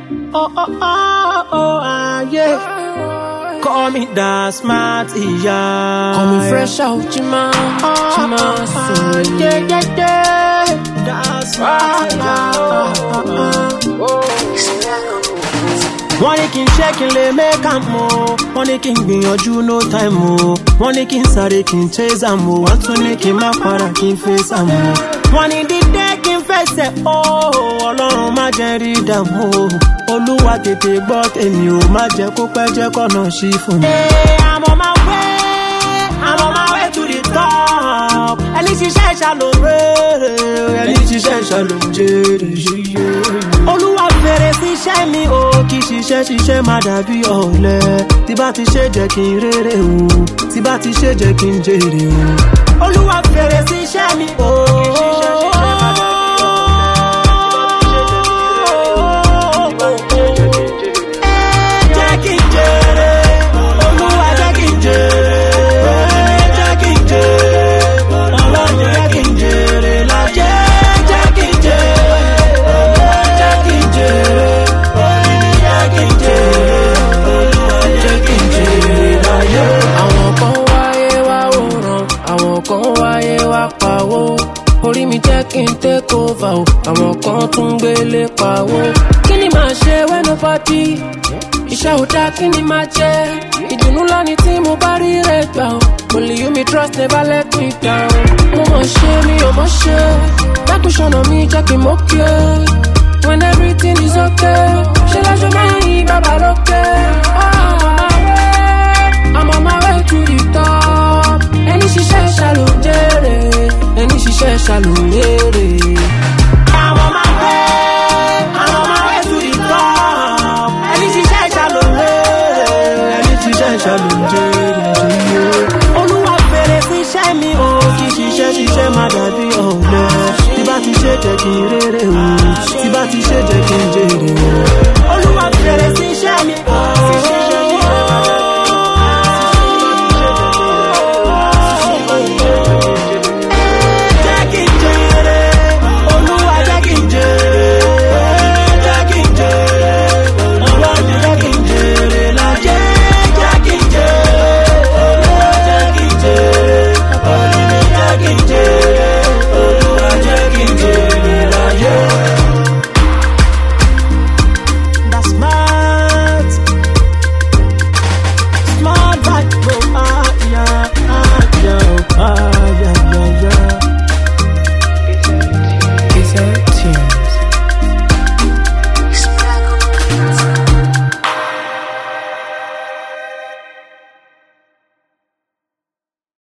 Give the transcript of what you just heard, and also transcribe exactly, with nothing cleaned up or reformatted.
Oh, oh, oh, oh, ah, yeah. Call me that smart, yeah. Call me fresh out, Chima, Chima, so yeah, yeah, yeah. That's smart, yeah. Wọ́n ní kí n ṣe kí n lè make am o, wọ́n ní kí n gbìyànjú no time o, wọ́n ní kí n sáré kí n chase am o, wọ́n tún ní kí n má para kí n face am o. Wọ́n ní dídé kí n fẹsẹ̀ o, Ọlọ́run má jẹ́ rí dààmú o, Olúwa tètè gbọ́ tèmi o, má jẹ́ kó pẹ́ jẹ́ kọ́nà ṣí fún mi. Hey, I'm on my way, I'm on my way to the top. Ẹni ṣiṣẹ́ ṣàlòrè, ẹni ṣiṣẹ́ ṣàlòjèrè. Olúwa fèrè sí iṣẹ́ mi o, kì í ṣiṣẹ́ ṣiṣẹ́ má dàbí ọ̀lẹ. Tí bá ti ṣe jẹ́ kí n rere o, tí bá ti ṣe jẹ́ kí n jèrè o. Olúwa fèrè sí iṣẹ́ mi o. Jẹ́ kí n jèrè, Olúwa jẹ́ kí n jèrè, jẹ́ kí n jèrè, Ọlọ́run jẹ́ kí n jèrè láyé, jẹ́ kí n jèrè, jẹ́ kí n jèrè, jẹ́ kí n jèrè, Olúwa jẹ́ kí n jèrè láyé. Àwọn kan wáyé wá wòran, àwọn kan wáyé wá pawó. Orí mi jẹ́ kí n take over o, àwọn kan tún gbélé pawó. Kí ni màá ṣe when nobody? Iṣẹ́ ò dá kí ni máa jẹ́? Ìdùnnú lónìí tí mo bá rí rẹ̀ gbà o. Only you me trust, never let me down. Mo mọ̀ ṣe mi ò mọ̀ ṣe. Dákun ṣọ̀nà mi jẹ́ kí n mókè. When everything is okay, ṣe láṣọ máa ń yí bàbá lókè. I'm on my way to the top. Ẹni ṣiṣẹ́ ṣàlò jèrè, ẹni ṣiṣẹ́ ṣàlò